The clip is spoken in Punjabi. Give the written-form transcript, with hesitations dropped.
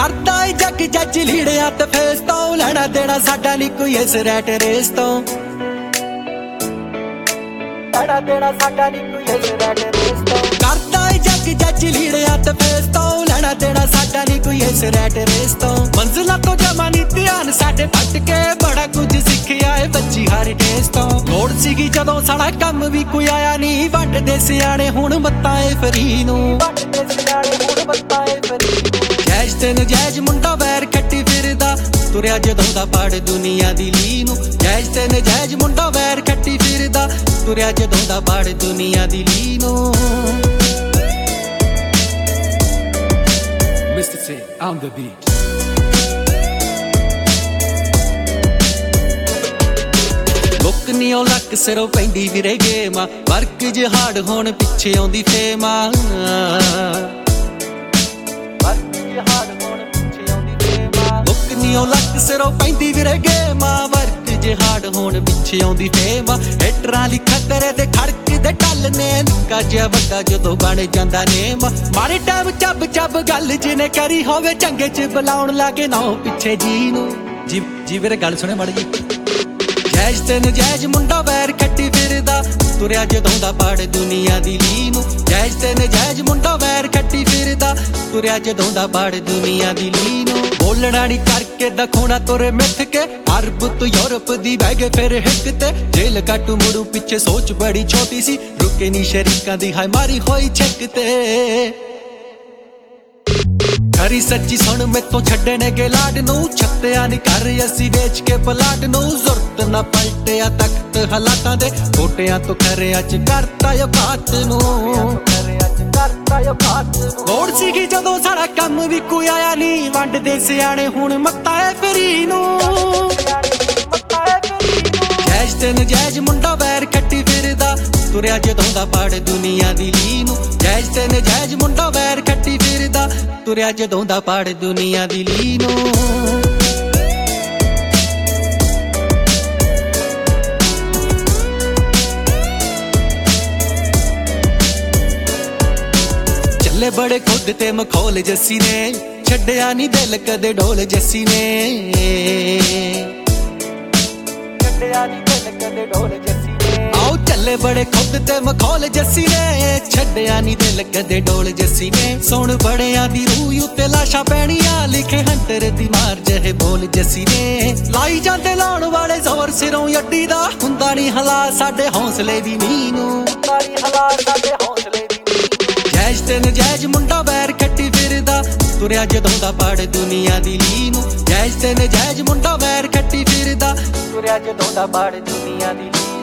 करदा है जग जज लीड़िया ते फेस तो लेना देना साडा नहीं कोई इस रैट रेस तो लेना देना साडा नहीं कोई इस रैट रेस तो करदा है जग जज लीड़िया ते फेस तो लेना देना साडा नहीं कोई इस रैट रेस तो मंजिला तो जमा नहीं ध्यान साडे फट के बड़ा कुछ सिखिया है बच्ची हर टेस्ट तो लोड़ सीगी जदों साड़ा कम भी कोई आया नहीं वंडदे सियाणे हुण मत्तां ए फरी नूं वंडदे सियाणे हुण मत्तां ए फरी जैज ते नजैज मुंडा वैर खट्टी फिरदा तुरिया जदों दा पड़ दुनिया दी ली नूं जैज ते नजैज मुंडा वैर खट्टी फिरदा तुरिया जदों दा पड़ दुनिया दी ली नूं Mr. C on the beat. ਮੁੱਕ ਨੀ ਉਹ ਲੱਕ ਸਿਰੋਂ ਪੈਂਦੀ ਵੀਰੇ ਗੇਮਾਂ ਵਰਕ ਜਹਾੜ ਹੋਣ ਪਿੱਛੇ ਆਉਂਦੀ ਫੇਮਾ ਵਰਕ ਜਹਾੜ ਹੋਣ ਪਿੱਛੇ ਆਉਂਦੀ ਫੇਮਾ ਮੁੱਕ ਨੀ ਉਹ ਲੱਕ ਸਿਰੋਂ ਪੈਂਦੀ ਵੀਰੇ ਗੇਮਾਂ ਵਰਕ ਜਹਾੜ ਹੋਣ ਪਿੱਛੇ ਆਉਂਦੀ ਫੇਮਾ ਹੈਟਰਾਂ ਲਈ ਖਤਰੇ ਦੇ ਖੜਕ ਦੇ ਟੱਲ ਨੇ ਨਿੱਕਾ ਜਿਹਾ ਵੱਡਾ ਜਦੋਂ ਬਣ ਜਾਂਦਾ ਨੇਮ ਮਾਰੇ ਟਾਈਮ ਚੱਬ ਚੱਬ ਗੱਲ ਜਿਹਨੇ ਕਰੀ ਹੋਵੇ ਚੰਗੇ ਚ ਬੁਲਾਉਣ ਲਾਗੇ ਨਾ ਪਿੱਛੇ ਜੀ ਨੂੰ ਜੀ ਵੀਰੇ ਗੱਲ ਸੁਣੇ ਮਾੜੀ ਜੀ ਜੈਜ ਤੇ ਨਜੈਜ ਮੁੰਡਾ ਵੈਰ ਖੱਟੀ ਫਿਰਦਾ ਤੁਰਿਆ ਜਦੋਂ ਦਾ ਪੜ ਦੁਨੀਆ ਦੀ ਲੀ ਨੂੰ ਜੈਜ ਤੇ ਨਜੈਜ ਮੁੰਡਾ ਵੈਰ ਖੱਟੀ ਫਿਰਦਾ ਤੁਰਿਆ ਜਦੋਂ ਦਾ ਪੜ ਦੁਨੀਆ ਦੀ ਲੀ ਨੂੰ ਬੋਲਣਾ ਨੀ ਕਰਕੇ ਦਖੋਣਾ ਤੁਰੇ ਮਿੱਥ ਕੇ ਅਰਬ ਤੋਂ ਯੂਰਪ ਦੀ ਬਹਿ ਗਏ ਫਿਰ ਹਿੱਕ ਤੇ ਜੇਲ ਕੱਟੂ ਮੁੜੂ ਪਿੱਛੇ ਸੋਚ ਬੜੀ ਛੋਟੀ ਸੀ ਰੁਕੇ ਨੀ ਸ਼ਰੀਕਾਂ ਦੀ ਹਾਏ ਮਾਰੀ ਹੋਈ ਛਿੱਕ ਤੇ खरी सच्ची सुन मैथों छड्डने के लाड नूं छत्तिया नी कर असी वेच के पलाट नूं जुरत ना पलटिया तख्त हालातां दे गोटियां तो खरिया च करता औकात नूं लोड़ सीगी जदों साड़ा कम भी कोई आया नी वंडदे सियाणे हुण मत्तां ए फरी नूं जैज ते नजैज मुंडा वैर खट्टी फिरदा तुरिया जदों दा पड़ दुनिया दी ली नूं जैज ते नजैज मुंडा वैर खट्टी फिरदा तुरिया जदों दा पड़ दुनिया दी ली नूं ਚੱਲੇ ਬੜੇ ਖੁਦ ਤੇ ਮਖੌਲ ਜੱਸੀ ਨੇ ਛੱਡਿਆ ਨੀ ਦਿਲ ਕਦੇ ਢੋਲ ਜੱਸੀ ਨੇ ਛੱਡਿਆ ਨੀ ਦਿਲ ਕਦੇ ਢੋਲ ਜੱਸੀ ਨੇ ਆਓ ਚੱਲੇ ਬੜੇ ਖੁਦ ਤੇ ਮਖੌਲ ਜੱਸੀ ਨੇ ਛੱਡਿਆ ਨੀ ਦਿਲ ਕਦੇ ਢੋਲ ਜੱਸੀ ਨੇ ਸੁਣ ਬੜਿਆਂ ਦੀ ਰੂਹ ਉੱਤੇ ਲਾਸ਼ਾਂ ਪੈਣੀਆਂ ਲਿਖੇ ਹੰਟਰ ਦੀ ਮਾਰ ਜਿਹੇ ਬੋਲ ਜੱਸੀ ਨੇ ਲਾਈ ਜਾਂਦੇ ਲਾਉਣ ਵਾਲੇ ਜ਼ੋਰ ਸਿਰੋਂ ਅੱਡੀ ਦਾ ਹੁੰਦਾ ਨੀ ਹਲਾ ਸਾਡੇ ਹੌਸਲੇ ਦੀ ਨੀਂਹ ਨੂੰ ਹੁੰਦਾ ਨੀ ਹਲਾ ਸਾਡੇ ਹੌਸਲੇ ਦੀ ਜੈਜ ਤੇ ਨਜੈਜ ਮੁੰਡਾ ਵੈਰ ਖੱਟੀ ਫਿਰਦਾ ਤੁਰਿਆ ਜਦੋਂ ਦਾ ਪੜ ਦੁਨੀਆ ਦੀ ਲੀ ਨੂੰ ਜੈਜ ਤੇ ਨਜੈਜ ਮੁੰਡਾ ਵੈਰ ਖੱਟੀ ਫਿਰਦਾ ਤੁਰਿਆ ਜਦੋਂ ਦਾ ਪੜ ਦੁਨੀਆ ਦੀ ਲੀ